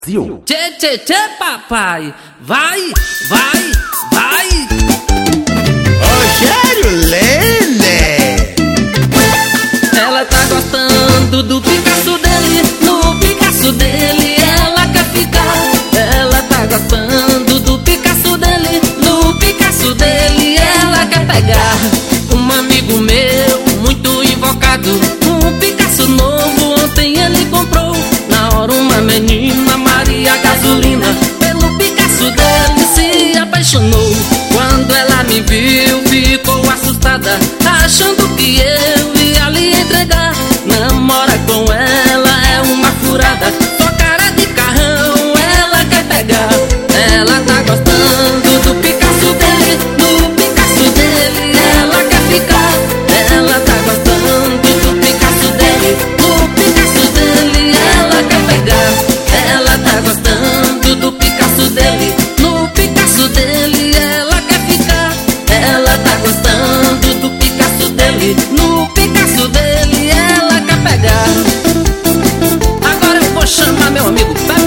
Zio. Tchê, tchê, tchê, papai. Vai, vai, vai. Rogério Lene. Ela tá gostando do Picasso dele. No Picasso dele ela quer ficar. Ela tá gostando do Picasso dele. No Picasso dele ela quer pegar. Um amigo meu, muito invocado, um Picasso novo ontem ele comprou. Na hora uma menina, Maria Gasolina, pelo Picasso dele se apaixonou. Quando ela me viu, ficou assustada, achando que eu ia lhe entregar. Namora com ela é uma furada, só cara de carrão ela quer pegar. Ela tá gostando do Picasso dele, no Picasso dele ela quer ficar. Ela tá gostando do Picasso dele, no Picasso dele ela quer pegar. Ela tá gostando do Picasso dele, no Picasso dele ela quer ficar. Ela tá gostando do Picasso dele, no Picasso dele ela quer pegar. Agora eu vou chamar meu amigo